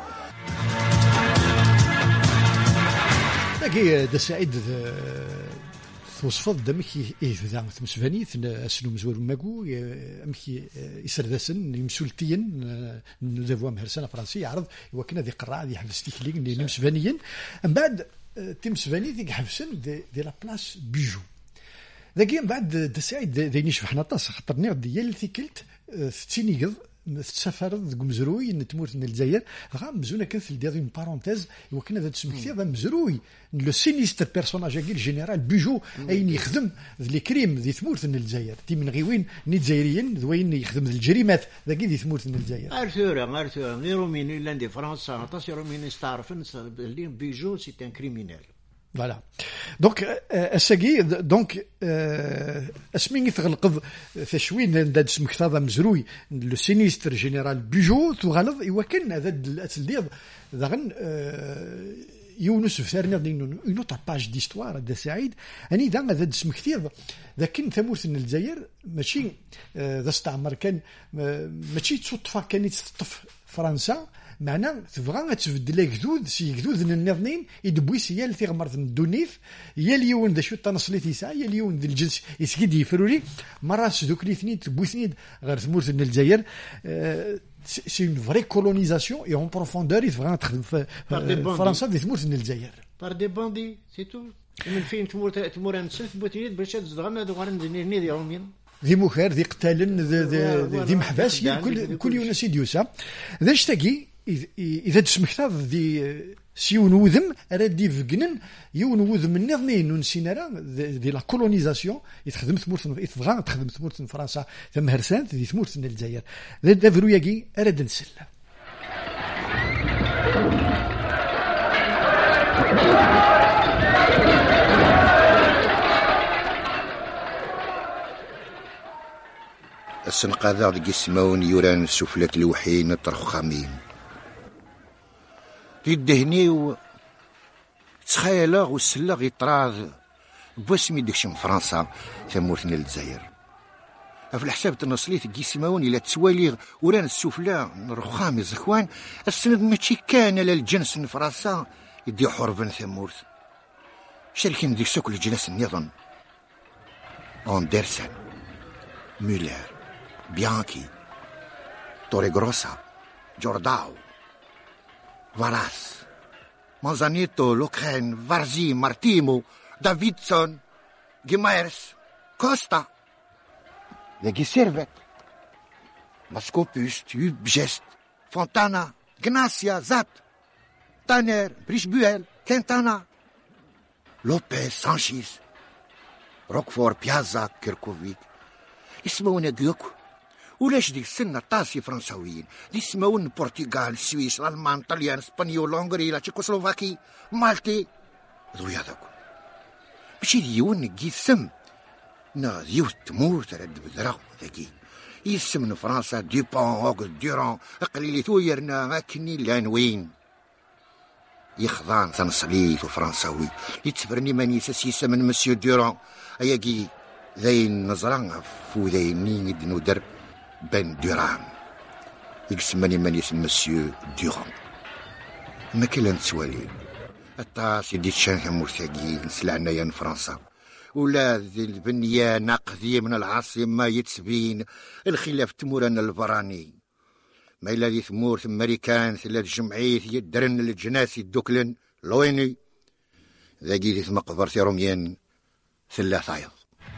باقي دا سعيد توصفت دمكي ذا مسفاني اسلو مزور ماكو امكي يسردسن يمسولتين نزافوا مهرسنا فرنسي يعرض وكنا ذي قراء ذي حفظ ستيكلين اللي مسفانيين من بعد تمسفاني ذيك حفسن دي لا بلاص بيجو ذاكي من بعد دا سعيد ذي نشفح نطاس خاطرني ديال ثيكلت تينيقض تسافر ذك مزروي نتمورت من الجزائر غا مزونا كان في ديال اون بارونتيز وكنا ذا تسمكتي هذا مزروي لو سينيستر بيرسوناج كي الجنرال بيجو اين يخدم لي كريم ذي ثمورت من الجزائر تي من غيوين ني جزائريين ذوين يخدم الجريمات ذاكي ذي ثمورت من الجزائر ارثورا ني روميني لاندي فرنسا عطاس روميني استعرفن اللي بيجو سي ان كريمينال فوالا دونك اساكي دونك اسمي تغلقض ثشوين داد سمكت هذا مزروي لو سينيستر جينيرال بيجو تغلظ ايوا كان هذا التلديض ذاغن يونس فارنا اون اوتر باج ديستوار دا سعيد اني ذا سمكتيض ذا كان ثمورت من الجزائر ماشي ذا استعمر كان ماشي تصدفه كانت تطف فرنسا معنا تبغى تبدل جدود سي جدود النظنين يدبويس هي اللي تغمرت من الدونيف هي اليون ذا شو تنصليت يسعى هي اليون ذا الجنس يسكيد يفروري مرات دوك الاثنين تبويسنيد غير ثمورت من الجزائر سي اون فري كولونيزاسيون اي اون بروفوندور يبغى تخدم في فرنسا في ثمورت من الجزائر بار دي باندي سي تو من فين تمور نسلف بوتينيد باش تزغنا دوغ ني ديالهم ذي مخير ذي قتالن ذي محباس كل يوم سيديوسا ذا اشتاقي إذا تسمكت ذي سيون وذم راه دي فقنن يون وذم النظنين ونسينا راه ذي لا كولونيزاسيون يتخدم ثمورت يتبغى تخدم ثمورت فرنسا ثم هرسان ذي ثمورت الجزائر ذا فروياكي راه نسل السنقاذة ذي يسمون يوران سفلات الوحين الترخامين يدهني تخيلا والسلاغ يطراض بوسمي دكشم فرنسا ثمورتنا للجزائر في الحساب تنصلي تجي سماون الى تسوالي وران السفلى الرخام الزخوان السند ماشي كان للجنس فرنسا يدي حربا ثمورت شركين ديك سوق الجنس النظام اندرسن مولر بيانكي توريغروسا جورداو فاراس مانزانيتو لوكرين فارزي مارتيمو دافيدسون جيمايرس كوستا ذاكي سيرفيت ماسكوبوس تيوب جيست فونتانا غناسيا زات تانير بريشبويل كنتانا لوبيز سانشيز روكفور بيازا كيركوفيك يسمونا جوكو ولاش ديك السنة طاسي فرنساويين اللي يسمون البرتغال السويس الالمان الطليان اسبانيول هنغري لا تشيكوسلوفاكي مالتي ذويا هذاك ماشي ديون كي السم نا ديو تمور ترد بذرا ذاكي يسمن فرنسا ديبون اوغ ديرون قليلي تويرنا ما كني لانوين يخضان تنصليت وفرنساوي يتفرني مانيسا يسمن مسيو ديرون اياكي ذاين نظران فوذاينين يدنو در بن دوران يقسمني من اسم مسيو دوران ما كلا نتسوالي الطاس يدي تشان مرتاقي نسلعنا يا فرنسا ولا ذي البنية نقذية من العاصمة يتسبين الخلاف تمورنا البراني ما إلا ذي ثمور ثم مريكان ثلاث جمعية يدرن الجناسي الدوكلن لويني ذاقي ذي ثم قبرتي روميان ثلاث عيض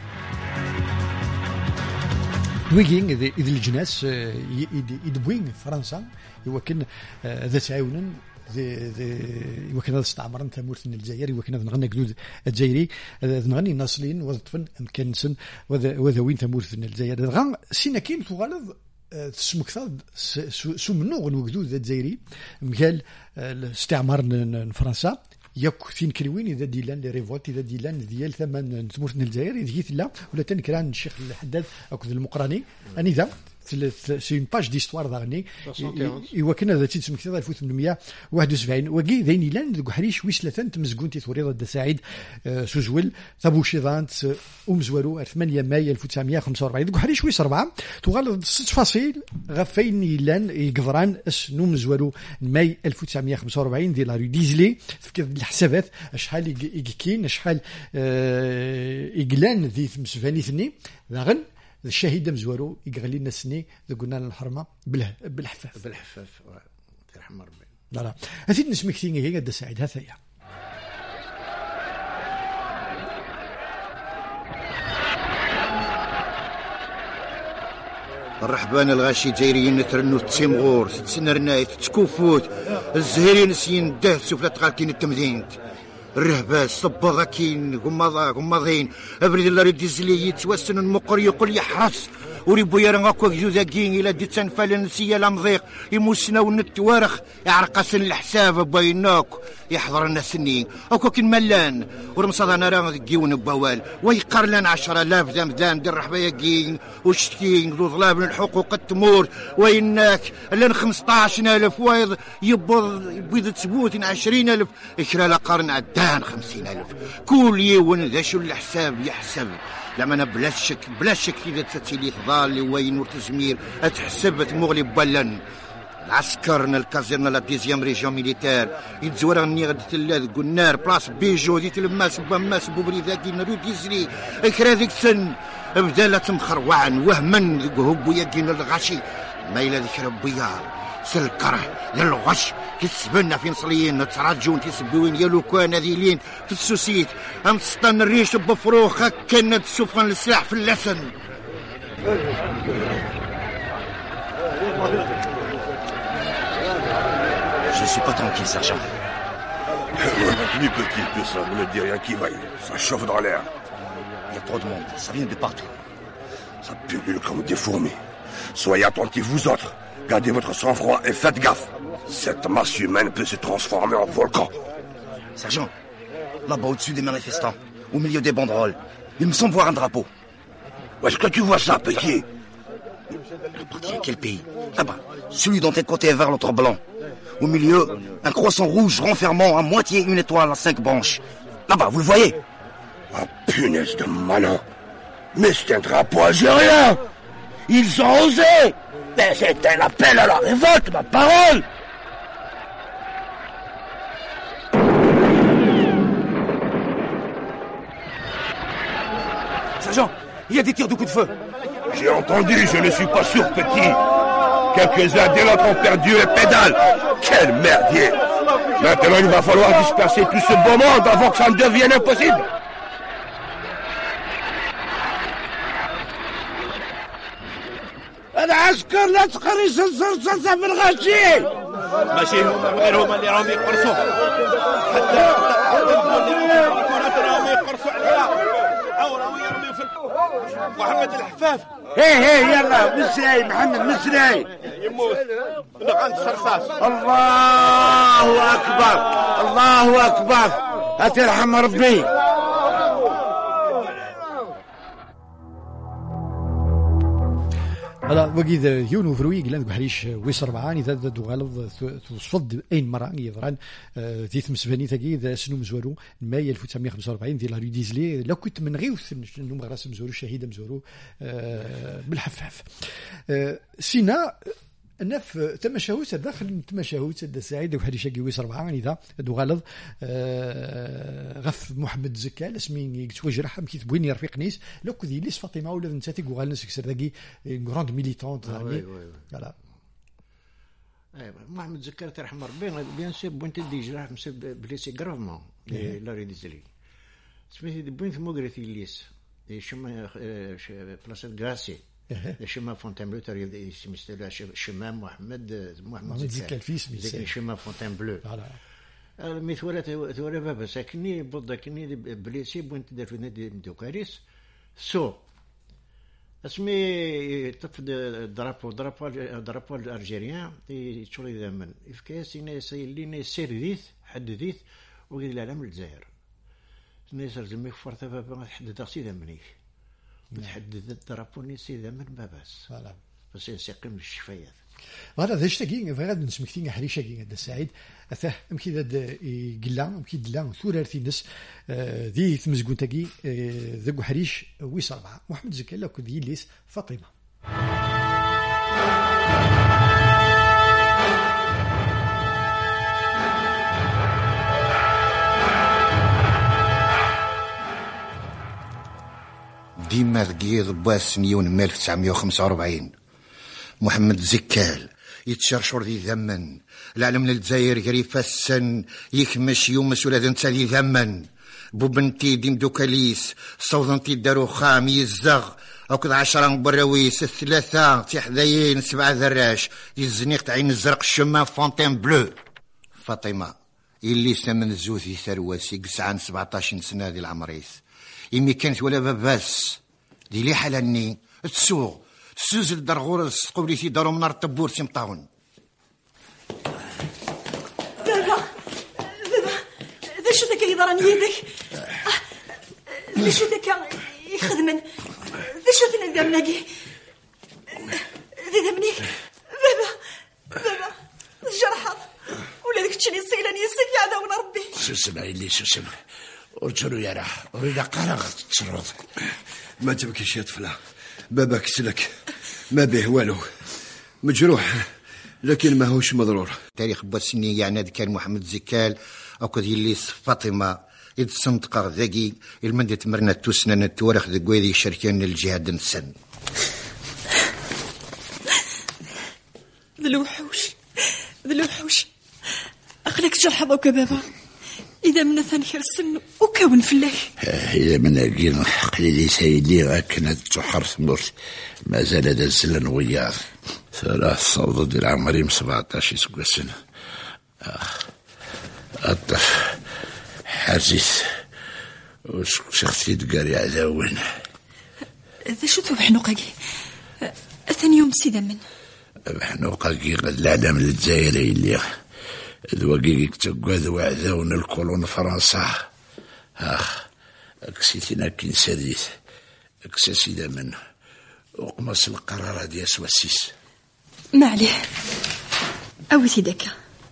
ويجين إذا الجناس يدبوين فرنسا يوكن ذا تعاونن يوكن هذا استعمرن ثمورت من الجزائر يوكن هذا نغنى جدود الجزائري نغني ناصلين وظطفن أمكنسن وذا وين ثمورت من الجزائر غان سينا كيم تغالظ تسمك ثاد سمنو الوجدود الجزائري مقال استعمار فرنسا ياك فين كروين اذا ديلان لي ريفولت اذا ديلان ديال ثمن تمورت الجزائر يديت لا ولا تنكران الشيخ الحداد اكو المقراني اني ذا سي اون باج ديستوار داغني ايوا كنا ذا تيتسمك 1871 وكي ذين لان ذوك حريش ويس ثلاثه تمزكون تيثوري ضد سعيد سوزول ثابوشيضانت زوارو 8 ماي 1945 ذوك حريش ويس 4 تغال 6 فاصيل غفين يلان يقدران اسنو زوارو ماي 1945 ديال لا ري ديزلي في الحسابات شحال يكين شحال يقلان ذي مسفاني ثني ذاغن الشهيد مزوارو يقغلي لنا سني قلنا الحرمه بالحفاف يرحم ربي لا هذه نسمي كثير هي قد سعيد هذا هي الرحبان الغاشي جايرين نترنو تسيمغور تسنرنايت تكوفوت الزهيرين سين ده سفلة غالكين التمدينت الرهباس صباغا كين قماضين ابريد الله ريد يزلي يتوسن المقر يقول يحرس وريبو يرى اكو جوزا كين الى دي تنفال نسيه لمضيق يموسنا ونتوارخ يعرقسن الحساب بيناك يحضر الناس سنين اكو كن ملان ورمصادنا راه كيون بوال ويقر لنا 10,000 دام دير رحبايا كين وشتكين ذو ظلاب الحقوق التمور ويناك لن 15,000 وايض يبيض تبوت 20,000 إكرا قرن عدان 50,000 كل يوم ذا شو الحساب يحسب لما انا بلا شك اذا تتلي ضال وين وتزمير اتحسب تمغلب بلن العسكرنا الكازيرنا لا ديزيام ريجيون ميليتير يتزورا غني تلاذ قنار بلاص بيجو دي تلماس بماس بوبريذاكي نرو ديزري اكرا ذيك سن بدا لا تمخروعن وهمن هبو يقين الغاشي ما الى ذيك ربيا سلكره للغش كسبنا في نصليين نتراجون تسبوين يالو كان ذيلين في السوسيت ام تسطن الريش بفروخ كانت سفن السلاح في اللسن Je suis pas tranquille, sergent. Ni petit, tout ça, ne me dit rien qui vaille. Ça chauffe dans l'air. Il y a trop de monde, ça vient de partout. Ça pullule comme des fourmis. Soyez attentifs, vous autres. Gardez votre sang-froid et faites gaffe. Cette masse humaine peut se transformer en volcan. Sergent, là-bas au-dessus des manifestants, au milieu des banderoles, il me semble voir un drapeau. Où est-ce que tu vois ça, petit? À quel pays? Là-bas, celui dont un côté est vert, l'autre blanc. Au milieu, un croissant rouge renfermant à moitié une étoile à 5 branches. Là-bas, vous le voyez? Ah, punaise de malin. Mais c'est un drapeau algérien. Ils ont osé. Mais c'est un appel à la révolte, ma parole. Sergent, il y a des tirs de coups de feu. J'ai entendu, je ne suis pas sûr, petit. Quelques-uns dès l'autre ont perdu les pédales. Quel merdier. Maintenant, il va falloir disperser tout ce beau monde avant que ça ne devienne impossible. العسكر لا تقري صلصة في الغاشي ماشي غيرهم اللي راهم يقرصوا حتى راهم يقرصوا عليها او راهم يرميوا في محمد الحفاف هي يلا مسراي محمد مسراي يموت عند الصرصاص الله اكبر الله اكبر اترحم ربي هذا وقيد يونو فرويق لان بحريش ويس 4 اذا دو غلط تصفد اين مره يضران ذي ثمسفاني تاكي سنو مزورو ماي 1945 ديال ري ديزلي لو كنت من غيوث نو مغراس مزورو شهيده مزورو بالحفاف سينا نف تمشاوت داخل تمشاوت دا سعيد وحريش ويس 4 اذا دو غلط غف محمد زكال اسمي توجرح كي تبويني رفيق نيس لو كذي ليس فاطمه ولا نتاتي غوغال نسكسر داكي غراند ميليتونت فوالا محمد زكال ترحم ربي بيان سي بوينت دي جراح مسب بليسي غرافمون لا ريديزلي سميتي بوينت موغريتي ليس شما بلاصه غاسي شما فونتين بلو يسمى شما محمد زكال فيس شما فونتين بلو مي ثورة بابا ساكني بوضا كني بليسي بوينت دار في نادي دوكاريس سو اسمي تفد درابو الارجيريان يشوري ذمن افكاس يسيلين سيرديث حدثيث وقال العالم الجزائر نيسر زمي فرث بابا حدد سي ذمنيك نتحدد الدرابوني سيدا من باباس فوالا بس يسقم الشفايات فوالا ذا شتاكي فغاد نسمكتين حريشه كي هذا سعيد اثاه امكي ذا قلا امكي دلا ثورارتي نس ذي ثمزكون تاكي ذا حريش ويس 4 محمد زكي لا كذي ليس فاطمه ديما ثقيض باس نيون 1945 محمد زكال يتشرشر ذي ذمن العالم للجزائر قريفة السن يكمش يوم مسؤولة انت ذي ذمن بوبنتي ديم دوكاليس صوضنتي دارو خام يزغ هكذا 10 براويس 3 تحذايين 7 ذراش دي الزنيق عين الزرق الشمام فونتين بلو. فاطمه اللي سمن زوثي ثرواسي قسعان 17 سنه ديال العمريس يمي كانت ولا باباس دي لي حلاني تسوق تسوزل درغور قبليتي دارو من الطبور تيمطاون. بابا ذا شو ذاك يضرني يدك ذا شو ذاك يخدمن ذا شو ذا ندمناكي ذا دمنيك بابا الجرحى ولا داك الشيء اللي صيلاني يسك يا عداونا ربي. شو سمعي لي شو سمع ورجلو يا راح اريد قرغ تشرد. ما تبكيش يا طفله بابا كسلك ما به والو مجروح لكن ما هوش مضرور. تاريخ بوسني يعني كان محمد زكال او كذي اللي فاطمه إذ سنتقر ذاكي المندة مرنا توسنا نتورخ ذا ذي شركان الجهاد نسن. ذلوحوش أخلك جرح ضوك بابا إذا من ثاني السن وكون في الله. إذا من أجينا قليلي سيدي غاكنا تحر ثمرت ما زال دزلا وياه 3 صوت ديال عمري 17 سكوا سنة. أطف حاسس وشختي تقاري عداون. ذا شو ذو بحنوقاكي ثاني يوم سيدا من بحنوقاكي قد العالم الجزائري اللي ذوقيك تقوى ذو عداون الكولون فرنسا. أكسيتنا كين ساديث أكساسيدا منه وقمص القرار ديال سواسيس. ما عليه أوتي داكا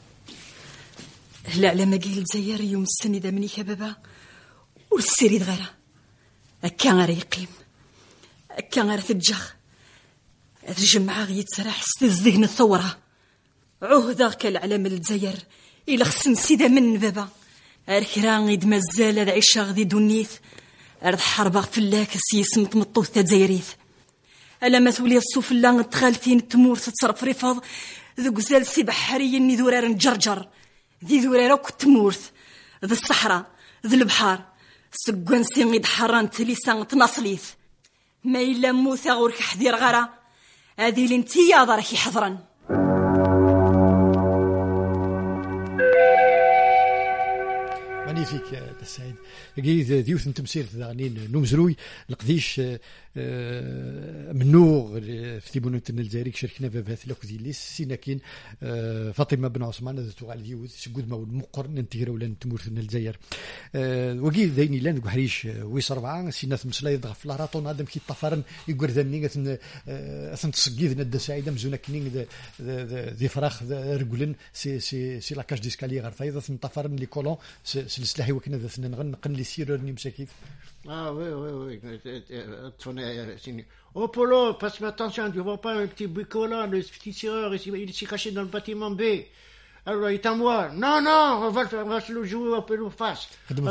لا على ما قيل الجزائر يوم السنة ذا مني بابا والسيري دغيرة أكا غير يقيم أكا غير تجخ الجمعة غي يتسرح ستزدقن الثورة عهدا كالعلم الجزائر إلا خصن سيدا من بابا أركران غيد مازال العيشة غدي دونيث أرض حربة فلاك سيسمت مطوثة جزائريث ألا ما تولي الصوف لا تخالتين تمور تتصرف رفاض ذو قزال سي بحري ني ذورار نجرجر ذي ذورار كتمورث ذي الصحراء ذي البحار سقوان سيغيد حران تليسان تناصليث ما إلا موثا غورك حذير غرا هذه لنتيا ضركي حضرا. مانيفيك يا السعيد قيد ديوث تمسير ثانين نمزروي القديش منوغ في تيبونة الجزائري شاركنا بهذا الوقت اللي سيناكين فاطمة بن عثمان ذات تغال ديوث سجود ما المقر ننتهر ولا نتمور من الجزائر وقيد ذيني لان حريش ويس 4 سينات مسلا يضغط في الهراطون هذا كي طفرن يقول ذني اثن تسقيذنا السعيدة مزونا كنين ذي فراخ رجلن سي لاكاج ديسكالي غير فايضة ثن طفرن لي كولون سلسلاحي وكنا ذا ثن نقن لي سيرني مساكيف. Oui. Oh Polo, passe attention, tu vois pas un petit bricoleur, le petit tireur, il s'est caché dans le bâtiment B. Alors il est à moi. Non, on va se le jouer un peu face. Il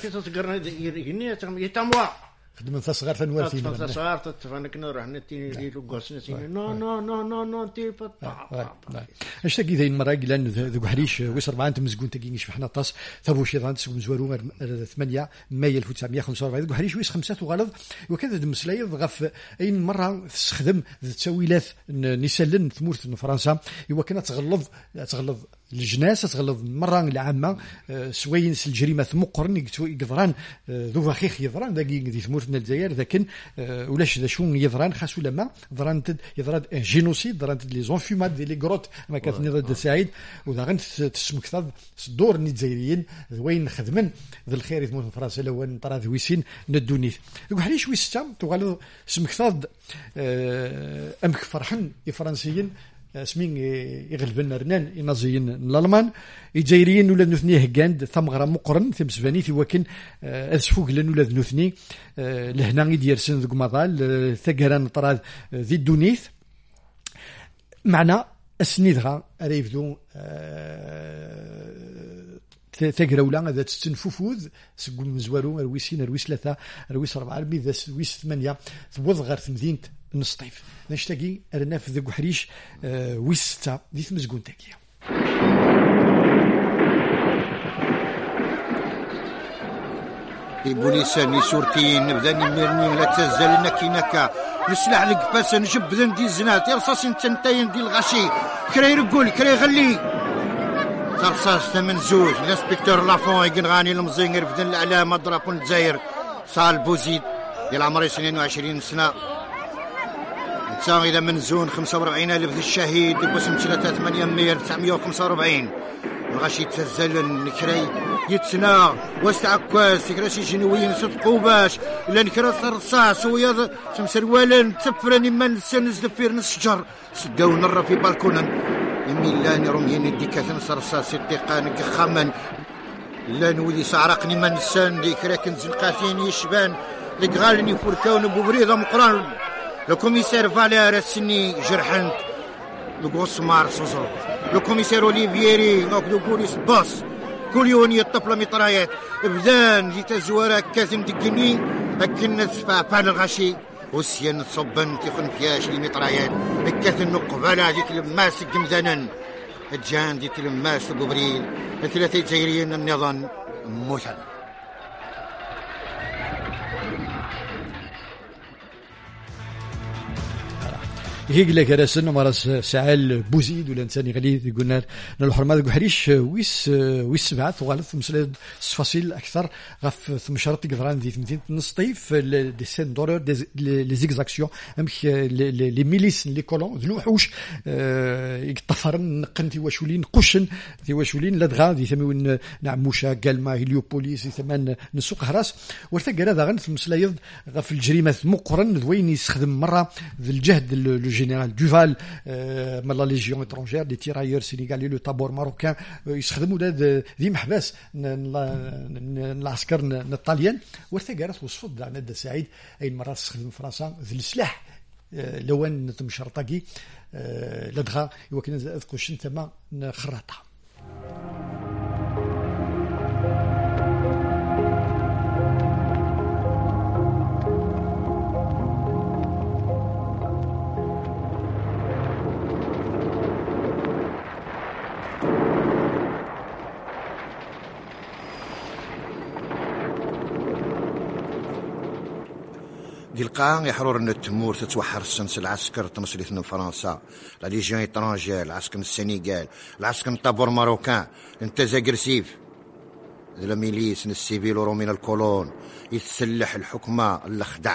est à moi. خدمة تصغر فنوار في مدن تصغر تفانك نروح نتي لو غوسنسي نو تي اش تاكي ذي المره لان ذو حريش ويس 4 انت مزقون تاكي شفحنا طاس ثابو شيطان تسوم زوارو 8 ماي 1945 ذو حريش ويس 5 وغلظ وكذا دمسلايض غف اين مره تستخدم التسويلات نسلن ثمورت فرنسا هو كانت تغلظ الجناس تغلظ مرة العامة سوين الجريمة مقرن يقدران ذو فخيخ يضران ذاكي دي ثمورتنا الجزائر لكن ولاش ذا شون يضران خاصو لما يضران جينوسيد ضران لي زونفيمات دي لي غروت ما كانت نضد سعيد وذا غن تسمكث الدور الجزائريين وين خدمن ذا الخير يثمور فرنسا لو ان طرا ذويسين ندونيث وحري شوي ستا تغالو سمكث امك فرحن الفرنسيين اسمين يغلبنا رنان ينازيين الالمان الجزائريين ولا نثني هكاند ثمغره مقرن ثم سفاني في وكن اسفوق لان ولا نثني لهنا يديرسن ذوك مضال ثقران طراد ذي الدونيث معنا اسنيدها ريفدو ثقرا ولا ذات تنفوفوذ سقول مزوارو رويسين رويس 3 رويس 4 ذا رويس 8 ثبوض غير مدينه نصطيف نشتاقي رنا في ذوك حريش ويس 6 دي مزقون تاكيا لي بوليسان لي شرطيين نبدا نمرني لا تزال نكا نسلح لك باس نجبد ندي الزنات رصاصين تنتين ديال الغشي كرا يرقول كرا يغلي رصاص ثمن زوج الانسبكتور لافون يقنغاني المزينغر بدن الاعلام درابون الجزائر صال بوزيد ديال عمري 22 سنه نتا الى منزون 45,000 الشهيد باسم 3/8/945 الغشي تزلن نكري يتسنى واستعكاس كراسي جنويين صدقوا باش الا نكراس الرصاص ويا تمسروالن تفرني من سنز دفير الشجر سداو نرى في بالكون يميلاني رميين ديكاثن رصاص الدقان كخمن لا نولي سعرقني من سن ديك راكن زنقاتين يشبان لك غالني فوركاون بوبريضه مقران لو كوميسير فالير السني جرحنت لو غوسمار سوزو لو كوميسير اوليفيري نوك دو بوليس باص كل يوم يطفل مطرايات بدان جيت زوارا كاثم دقني لكن نتفع بان الغشي وسيان صبن تيخن فياش المطرايات كاثن نقبالا جيت الماس قمدانا الجان جيت الماس بوبريل ثلاثه جزائريين النظام موثن هيك لك راسن ومراس سعال بوزيد ولا انسان غليظ قلنا الحرمه ذو حريش ويس سبعه وغلط مسلد تفاصيل اكثر غف ثمشرط قدران ذي 200 نصطيف دي سين دورور لي زيكزاكسيون امك لي ميليس لي كولون ذلوحوش يقطفرن نقنتي واشولين قشن ذي واشولين لدغا ذي ثمون نعموشا قالما هيليوبوليس ثمان نسوق هراس ورثا هذا غنف مسلايض غف الجريمه مقرن ذوين يستخدم مره ذي الجهد général Duval من la légion étrangère des tirailleurs sénégalais le tabor marocain يستخدموا ذي محباس العسكر الطاليان وثقارت وصفت ندى سعيد اي مرات تستخدم فرنسا ذي السلاح لوان تم شرطاقي لدغا يمكن اذكر شن ثم خراطه قلقان يحرور ان التمور تتوحر السنس العسكر تنصريث من فرنسا لا ليجيون ايترونجير العسكر من السنغال العسكر من طابور ماروكان انت زاكرسيف ذا ميليس السيفيل ورومين الكولون يتسلح الحكمه الخدع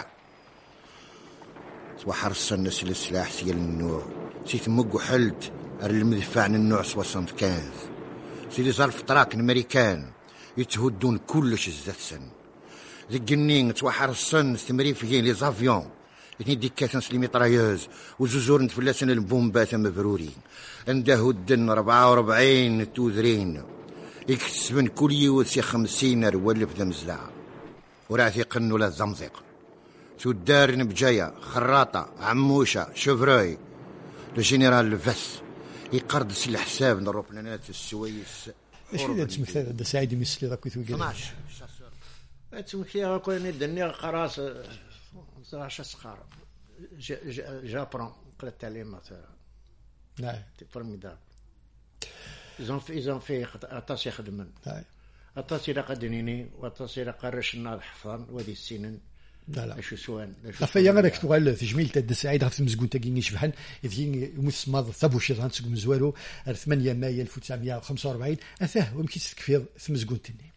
توحر السنس السلاح سيال النوع سيتمق وحلت المدفع عن النوع 75 سيدي صار في طراك الامريكان يتهدون كلش الزات سن ذيك النين توحر الصن ستمرين فيهين لي زافيون اثنين ديكاتنس لي ميطرايوز وزوزور نتفلاسن البومبات مبرورين عنده الدن 44 توذرين يكتسبن كل يوت سي 50 روالف ذا مزلعة وراثي قنو لا زمزق شو الدار بجاية خراطة عموشة شوفراي الجنرال الفس يقردس الحساب نروبلانات السويس ايش اللي تمثل هذا سعيد يمثل ذاك ويتو 12 تمكي غاكون ندني قراص 12 سخار جابرون قرا التعليمات نعم فرميداب إذا في أطاس يخدمن أطاس إلى قدنيني وأطاس إلى قرش النار حفان وذي السنين لا شو سوان فيا غيرك تقول تجميل تد سعيد غف مزقون تاكيني شبحن يفين مسمض ثبو شيطان تسق مزوارو 8 مايو 1945 أثاه ويمكن تكفيض ثمزقون تني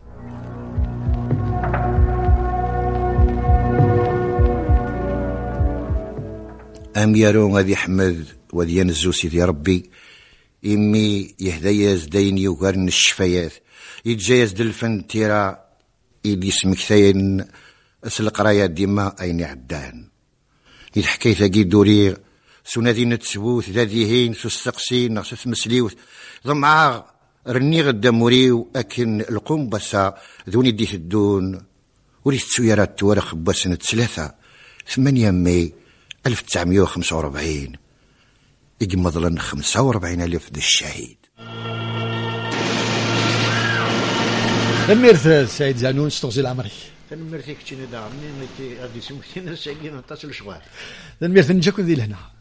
أميرو غادي حمد وذي ينزو سيدي ربي إمي يهدياز دين يوغرن الشفايات يتجايز دلفن تيرا إلي سمكثين أسل قرايات ديما أين عدان يتحكي ثاقي دوريغ سونادي نتسبوث ذاذيهين سستقسين نغسس مسليوث ضمعا رنيغ الدموريو أكن القوم بسا ذوني ديه الدون وريث سويرات تورخ بسنة 8 ماي 1945 يقمض لنا 45,000 ذا الشهيد. الميرث سعيد زانون استغزي العمري الميرث كتشيني دعمني غادي سمكتين الساقين نتصل شوال الميرث نجاكم ذي لهنا